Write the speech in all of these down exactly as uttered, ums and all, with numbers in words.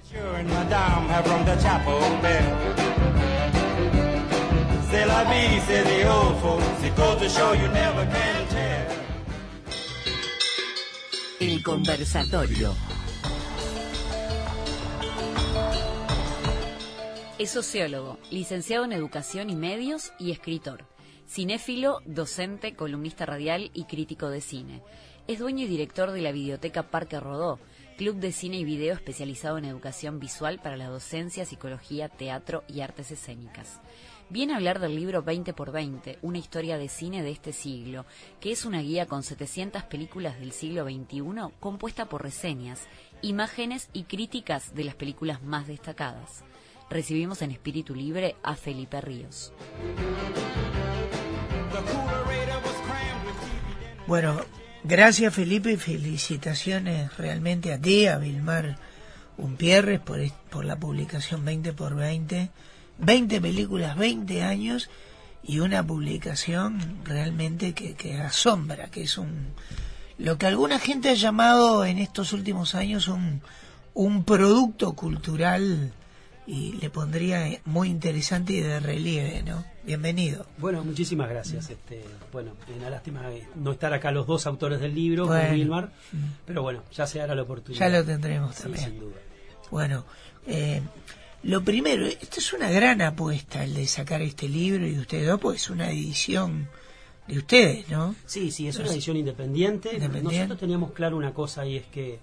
El conversatorio. Es sociólogo, licenciado en Educación y Medios y escritor. Cinéfilo, docente, columnista radial y crítico de cine. Es dueño y director de la Videoteca Parque Rodó, club de cine y video especializado en educación visual para la docencia, psicología, teatro y artes escénicas. Viene a hablar del libro veinte por veinte, una historia de cine de este siglo, que es una guía con setecientas películas del siglo veintiuno compuesta por reseñas, imágenes y críticas de las películas más destacadas. Recibimos en espíritu libre a Felipe Ríos. Bueno, gracias Felipe y felicitaciones realmente a ti, a Vilmar Umpierres por, por la publicación veinte por veinte. veinte películas, veinte años y una publicación realmente que, que asombra, que es un lo que alguna gente ha llamado en estos últimos años un, un producto cultural, y le pondría muy interesante y de relieve, ¿no? Bienvenido. Bueno, muchísimas gracias. Este, bueno, una lástima no estar acá los dos autores del libro, bueno, con Vilmar, pero bueno, ya se hará la oportunidad. Ya lo tendremos también. Sí, sin duda. Bueno, eh, lo primero, esto es una gran apuesta, el de sacar este libro y ustedes dos, pues es una edición de ustedes, ¿no? Sí, sí, es una edición independiente. independiente. Nosotros teníamos claro una cosa, y es que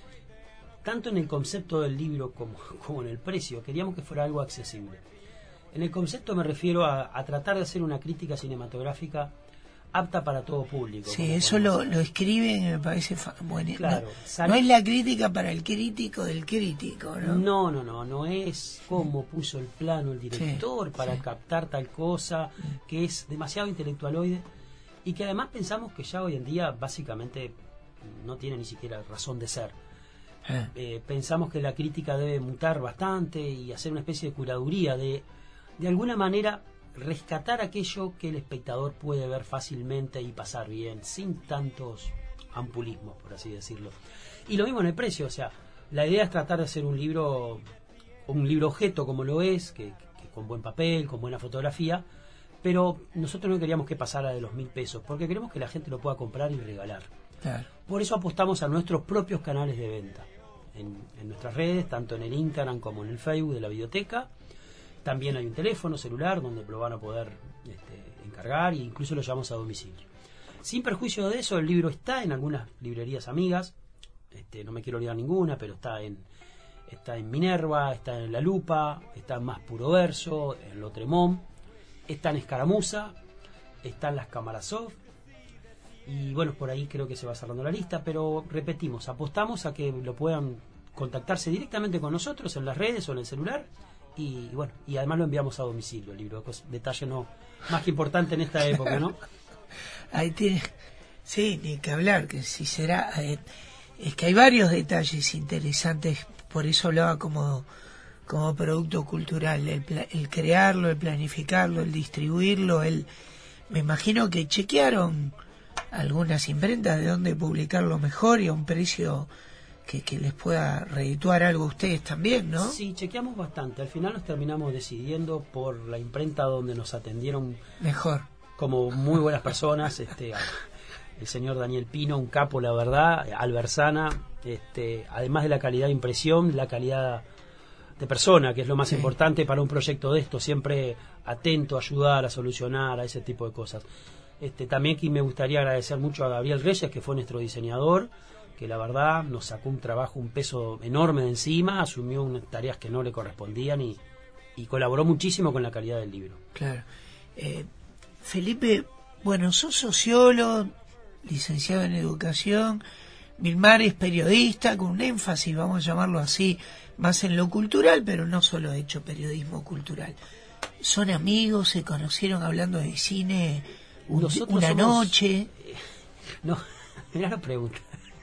tanto en el concepto del libro como, como en el precio, queríamos que fuera algo accesible. En el concepto me refiero a, a tratar de hacer una crítica cinematográfica apta para todo público. Sí, eso lo, lo escriben y me parece fa- bueno. Claro, No, sal- no es la crítica para el crítico del crítico, ¿no? No, no, no, no es cómo puso el plano el director Sí, para sí. captar tal cosa, que es demasiado intelectualoide, y que además pensamos que ya hoy en día básicamente no tiene ni siquiera razón de ser. Ah, Eh, pensamos que la crítica debe mutar bastante y hacer una especie de curaduría, de de alguna manera rescatar aquello que el espectador puede ver fácilmente y pasar bien, sin tantos ampulismos, por así decirlo. Y lo mismo en el precio, o sea, la idea es tratar de hacer un libro, un libro objeto como lo es, que, que con buen papel, con buena fotografía, pero nosotros no queríamos que pasara de los mil pesos, porque queremos que la gente lo pueda comprar y regalar. claro. Por eso apostamos a nuestros propios canales de venta, en, en nuestras redes, tanto en el Instagram como en el Facebook de la Videoteca. También hay un teléfono celular donde lo van a poder este, encargar, e incluso lo llevamos a domicilio. Sin perjuicio de eso, el libro está en algunas librerías amigas, este, no me quiero olvidar ninguna, pero está en está en Minerva, está en La Lupa, está en Más Puro Verso, en Lotremont, está en Escaramuza, está en las Cámaras Soft, y bueno, por ahí creo que se va cerrando la lista, pero repetimos, apostamos a que lo puedan contactarse directamente con nosotros en las redes o en el celular. Y bueno, y además lo enviamos a domicilio el libro, pues, detalle no más que importante en esta época, ¿no? Ahí tiene, sí, ni que hablar, que si será, eh, es que hay varios detalles interesantes, por eso hablaba como, como producto cultural, el, pla- el crearlo, el planificarlo, el distribuirlo, el, me imagino que chequearon algunas imprentas de dónde publicarlo mejor y a un precio que, que les pueda redituar algo a ustedes también, ¿no? Sí, chequeamos bastante. Al final nos terminamos decidiendo por la imprenta donde nos atendieron Mejor. como muy buenas personas, este, el señor Daniel Pino, un capo, la verdad, Albersana, este, además de la calidad de impresión, la calidad de persona, que es lo más Sí. importante para un proyecto de esto, siempre atento a ayudar, a solucionar, a ese tipo de cosas. Este, también aquí me gustaría agradecer mucho a Gabriel Reyes, que fue nuestro diseñador, que la verdad nos sacó un trabajo, un peso enorme de encima, asumió unas tareas que no le correspondían y, y colaboró muchísimo con la calidad del libro. Claro. Eh, Felipe, bueno, sos sociólogo, licenciado en educación, Vilmar es periodista, con un énfasis, vamos a llamarlo así, más en lo cultural, pero no solo ha hecho periodismo cultural. Son amigos, se conocieron hablando de cine un, Nosotros una somos- noche. No, mirá la pregunta.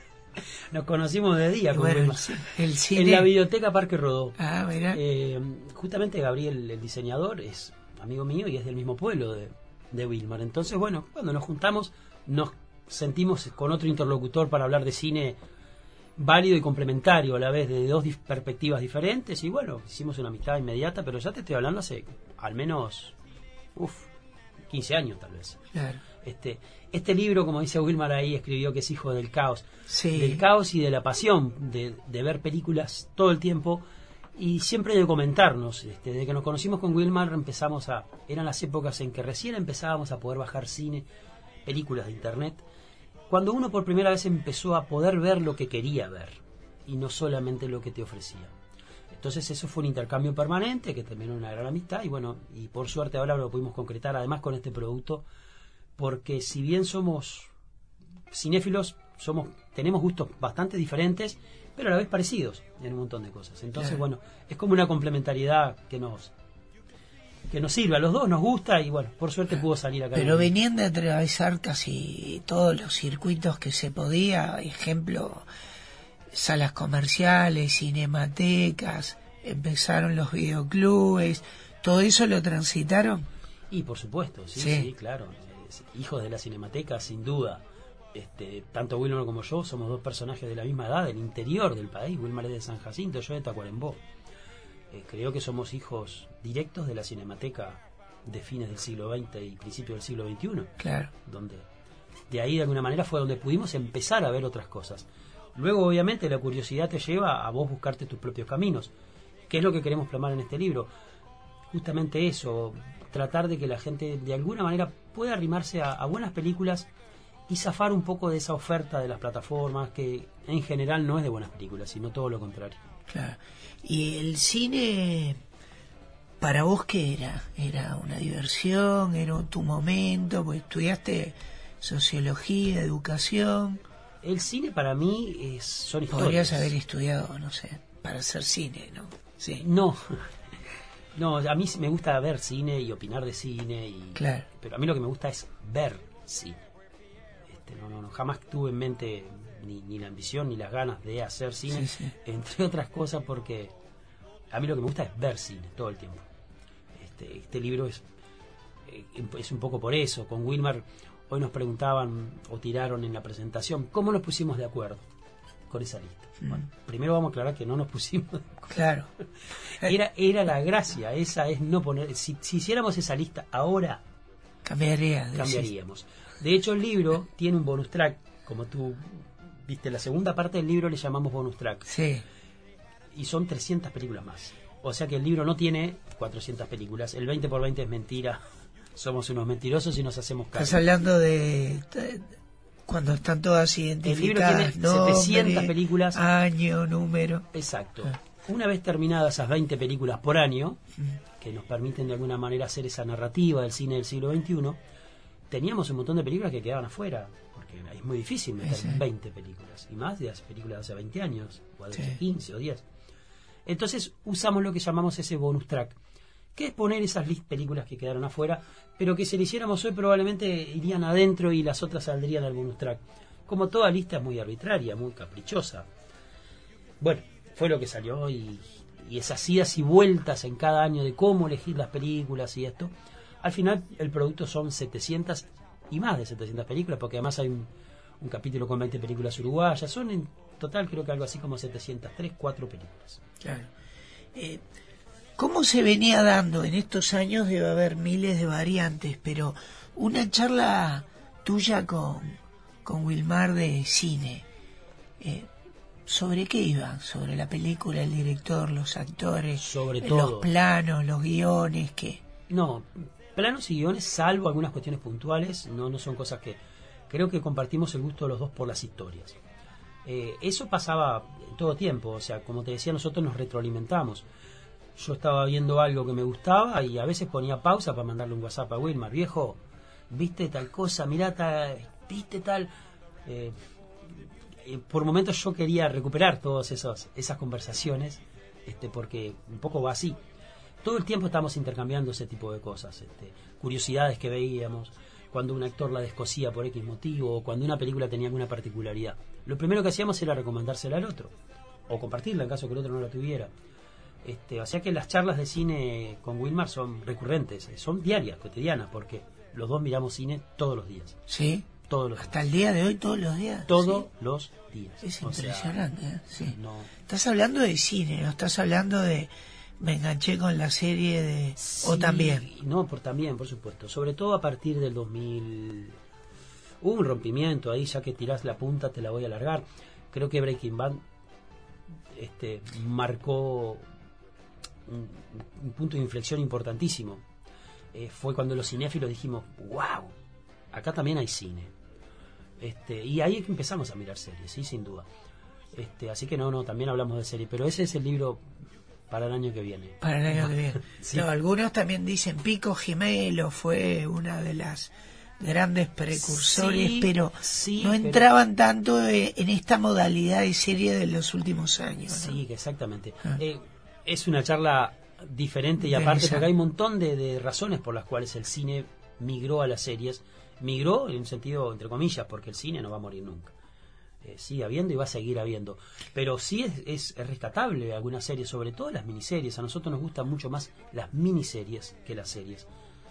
Nos conocimos de día, Y como bueno, el, vemos. ci- el cine. En la Videoteca Parque Rodó. Ah, mira. Eh, justamente Gabriel, el diseñador, es amigo mío y es del mismo pueblo de, de Vilmar. Entonces, bueno, cuando nos juntamos, nos sentimos con otro interlocutor para hablar de cine válido y complementario a la vez de dos dif- perspectivas diferentes, y bueno, hicimos una amistad inmediata, pero ya te estoy hablando hace al menos uf, quince años tal vez. Claro. Este, este libro, como dice Wilmar ahí, escribió que es hijo del caos, Sí. del caos y de la pasión de, de ver películas todo el tiempo y siempre de comentarnos. Este, desde que nos conocimos con Wilmar empezamos a, eran las épocas en que recién empezábamos a poder bajar cine, películas de internet, cuando uno por primera vez empezó a poder ver lo que quería ver y no solamente lo que te ofrecía. Entonces eso fue un intercambio permanente que terminó en una gran amistad y bueno, y por suerte ahora lo pudimos concretar además con este producto, porque si bien somos cinéfilos, somos tenemos gustos bastante diferentes, pero a la vez parecidos en un montón de cosas. Entonces, Claro. bueno, es como una complementariedad que nos que nos sirve, a los dos nos gusta y bueno, por suerte pudo salir acá. Pero venían de atravesar casi todos los circuitos que se podía, ejemplo, salas comerciales, cinematecas, empezaron los videoclubes, todo eso lo transitaron. Y por supuesto, sí, Sí. sí, claro. Es- hijos de la Cinemateca, sin duda. Este, tanto Wilmar como yo somos dos personajes de la misma edad, del interior del país. Wilmar es de San Jacinto, yo de Tacuarembó. Eh, creo que somos hijos directos de la Cinemateca de fines del siglo veinte y principios del siglo veintiuno. Claro. Donde de ahí de alguna manera fue donde pudimos empezar a ver otras cosas. Luego obviamente la curiosidad te lleva a vos buscarte tus propios caminos, que es lo que queremos plasmar en este libro. Justamente eso, tratar de que la gente de alguna manera pueda arrimarse a, a buenas películas y zafar un poco de esa oferta de las plataformas que en general no es de buenas películas, sino todo lo contrario. Claro. ¿Y el cine para vos qué era? ¿Era una diversión? ¿Era tu momento? Pues estudiaste sociología, educación. El cine para mí es, son historias. Podrías haber estudiado, no sé, para hacer cine, ¿no? Sí. No, no, a mí me gusta ver cine y opinar de cine, y, Claro. pero a mí lo que me gusta es ver cine. Este, no, no, no, jamás tuve en mente ni, ni la ambición ni las ganas de hacer cine, Sí, sí. entre otras cosas porque a mí lo que me gusta es ver cine todo el tiempo. Este, este libro es, eh, es un poco por eso. Con Wilmar hoy nos preguntaban o tiraron en la presentación cómo nos pusimos de acuerdo con esa lista. Mm. Bueno, primero vamos a aclarar que no nos pusimos de acuerdo. Claro. Era, era la gracia, esa es no poner. Si, si hiciéramos esa lista ahora, Cambiaría. decís. cambiaríamos. De hecho, el libro tiene un bonus track, como tú viste, la segunda parte del libro le llamamos bonus track, Sí. y son trescientas películas más. O sea que el libro no tiene cuatrocientas películas, el veinte por veinte es mentira. Somos unos mentirosos y nos hacemos Estás caso. hablando de, de cuando están todas identificadas, tiene setecientas nombre, películas. año, número. Exacto. Ah. Una vez terminadas esas veinte películas por año, que nos permiten de alguna manera hacer esa narrativa del cine del siglo veintiuno, teníamos un montón de películas que quedaban afuera, porque es muy difícil meter Sí. veinte películas, y más de las películas de hace veinte años, o de hace Sí. quince o diez. Entonces usamos lo que llamamos ese bonus track, que es poner esas lis- películas que quedaron afuera, pero que si le hiciéramos hoy probablemente irían adentro y las otras saldrían al bonus track. Como toda lista es muy arbitraria, muy caprichosa. Bueno, fue lo que salió, y, y esas idas y vueltas en cada año de cómo elegir las películas y esto. Al final el producto son setecientas y más de setecientas películas, porque además hay un, un capítulo con veinte películas uruguayas. Son en total creo que algo así como setecientas tres, cuatro películas. Claro. Eh, ¿Cómo se venía dando en estos años? Debe haber miles de variantes, pero una charla tuya con, con Wilmar de cine, eh, ¿sobre qué iba? ¿Sobre la película, el director, los actores, Sobre eh, todo. los planos, los guiones? ¿Qué? No, planos y guiones, salvo algunas cuestiones puntuales, no, no son cosas que... Creo que compartimos el gusto de los dos por las historias. Eh, eso pasaba todo tiempo, o sea, como te decía, nosotros nos retroalimentamos. Yo estaba viendo algo que me gustaba y a veces ponía pausa para mandarle un WhatsApp a Wilmar: viejo, viste tal cosa, mirá tal, viste tal... Eh, eh, por momentos yo quería recuperar todas esos, esas conversaciones, este, porque un poco va así. Todo el tiempo estamos intercambiando ese tipo de cosas, este, curiosidades que veíamos, cuando un actor la descosía por X motivo, o cuando una película tenía alguna particularidad. Lo primero que hacíamos era recomendársela al otro, o compartirla en caso que el otro no la tuviera. Este, o sea que las charlas de cine con Wilmar son recurrentes, son diarias, cotidianas, porque los dos miramos cine todos los días. ¿Sí? todos los Hasta el día de hoy, todos los días. Todos sí. los días. Es O impresionante, sea, ¿eh? Sí. no. Estás hablando de cine, no estás hablando de me enganché con la serie de... Sí, o también. No, por también, por supuesto. Sobre todo a partir del dos mil... Hubo un rompimiento ahí, ya que tirás la punta te la voy a alargar. Creo que Breaking Bad este, marcó un, un punto de inflexión importantísimo. Eh, fue cuando los cinéfilos dijimos, wow, acá también hay cine. Este, y ahí empezamos a mirar series, sí, sin duda. Este, así que no, no, también hablamos de series, pero ese es el libro para el año que viene. Para el año que viene. Sí. No, algunos también dicen Pico Gemelo fue una de las grandes precursores, Sí, pero sí, no entraban pero... tanto en esta modalidad de serie de los últimos años, ¿no? Sí, exactamente. Ah. Eh, es una charla diferente y aparte porque hay un montón de, de razones por las cuales el cine migró a las series. Migró en un sentido, entre comillas, porque el cine no va a morir nunca. Eh, sigue habiendo y va a seguir habiendo. Pero sí es, es, es rescatable algunas series, sobre todo las miniseries. A nosotros nos gustan mucho más las miniseries que las series.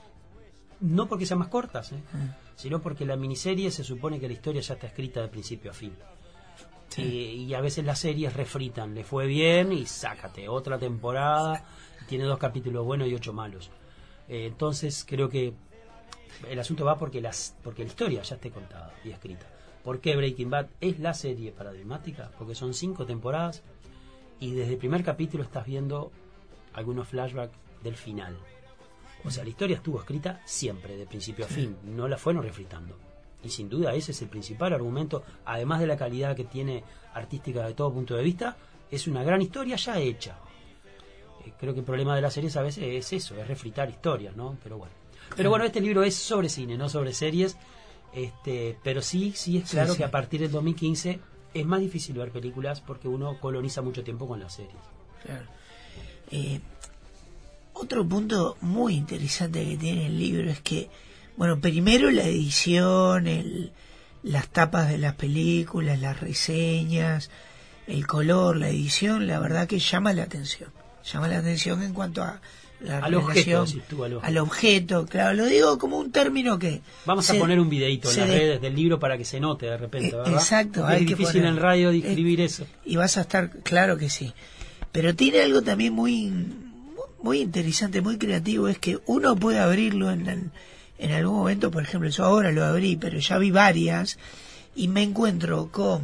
No porque sean más cortas, ¿eh? Ah. sino porque la miniserie se supone que la historia ya está escrita de principio a fin. Sí. Y, y a veces las series refritan, le fue bien y sácate otra temporada, tiene dos capítulos buenos y ocho malos. Eh, entonces creo que el asunto va porque las porque la historia ya esté contada y escrita. ¿Por qué Breaking Bad es la serie paradigmática? Porque son cinco temporadas y desde el primer capítulo estás viendo algunos flashbacks del final. O sea, la historia estuvo escrita siempre, de principio a fin, no la fueron refritando. Y sin duda ese es el principal argumento, además de la calidad que tiene artística de todo punto de vista, es una gran historia ya hecha. Eh, creo que el problema de las series a veces es eso, es refritar historias, ¿no? Pero bueno. Pero bueno, este libro es sobre cine, no sobre series, este, pero sí, sí es claro sí, sí. que a partir del dos mil quince es más difícil ver películas porque uno coloniza mucho tiempo con las series. Claro. Eh, otro punto muy interesante que tiene el libro es que, bueno, primero la edición, el, las tapas de las películas, las reseñas, el color, la edición, la verdad que llama la atención. Llama la atención en cuanto a la al relación, objeto, tú, al, objeto. al objeto, claro, lo digo como un término que... Vamos se, a poner un videito en las de, redes del libro para que se note de repente, ¿verdad? Exacto. Hay es difícil poner, en radio describir eh, eso. Y vas a estar, claro que sí. Pero tiene algo también muy muy interesante, muy creativo, es que uno puede abrirlo en, el, en algún momento, por ejemplo, yo ahora lo abrí, pero ya vi varias, y me encuentro con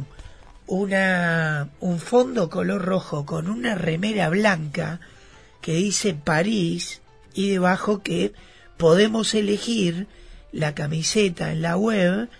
una un fondo color rojo, con una remera blanca, que dice París y debajo que podemos elegir la camiseta en la web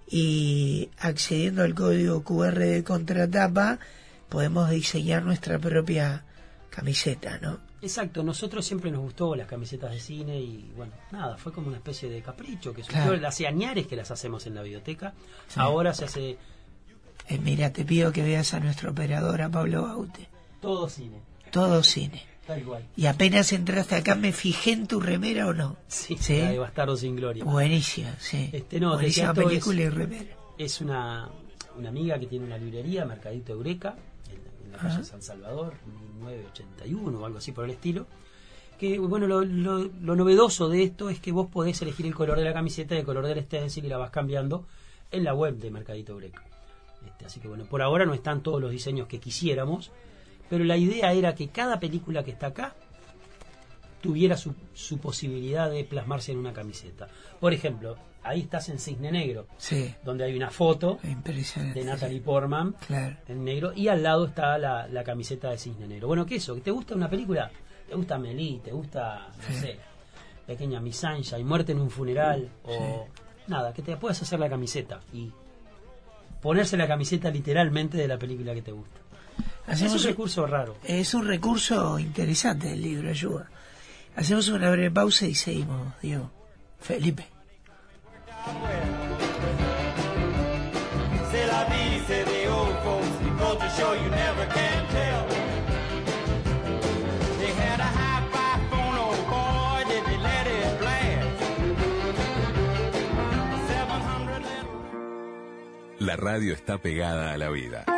y accediendo al código cu erre de contratapa podemos diseñar nuestra propia camiseta, ¿no? Exacto, nosotros siempre nos gustó las camisetas de cine y bueno, nada, fue como una especie de capricho que surgió, claro. Hace añares que las hacemos en la biblioteca, sí. Ahora se hace... Eh, mira, te pido que veas a nuestro operador, a Pablo Baute. Todo cine. Todo cine. Tal cual. Y apenas entraste acá, ¿me fijé en tu remera o no? Sí, ¿sí? La de Bastardo sin Gloria. Buenísima, sí. Este, no, buenísima película es, y remera. Es una, una amiga que tiene una librería, Mercadito Eureka, en, en la calle San Salvador, mil novecientos ochenta y uno o algo así por el estilo. Que bueno, lo, lo, lo novedoso de esto es que vos podés elegir el color de la camiseta y el color del stencil y la vas cambiando en la web de Mercadito Eureka. Este, así que bueno, por ahora no están todos los diseños que quisiéramos, pero la idea era que cada película que está acá tuviera su, su posibilidad de plasmarse en una camiseta. Por ejemplo, ahí estás en Cisne Negro, sí. Donde hay una foto de Natalie sí. Portman, claro. En negro, y al lado está la, la camiseta de Cisne Negro. Bueno, ¿qué es eso? ¿Te gusta una película? ¿Te gusta Amélie? ¿Te gusta, no sí. sé, Pequeña Miss Sunshine, Muerte en un funeral? Sí. O nada, que te puedas hacer la camiseta y ponerse la camiseta literalmente de la película que te gusta. Hacemos es un recurso raro. Es un recurso interesante el libro, ayuda. Hacemos una breve pausa y seguimos, Diego. Felipe. La radio está pegada a la vida.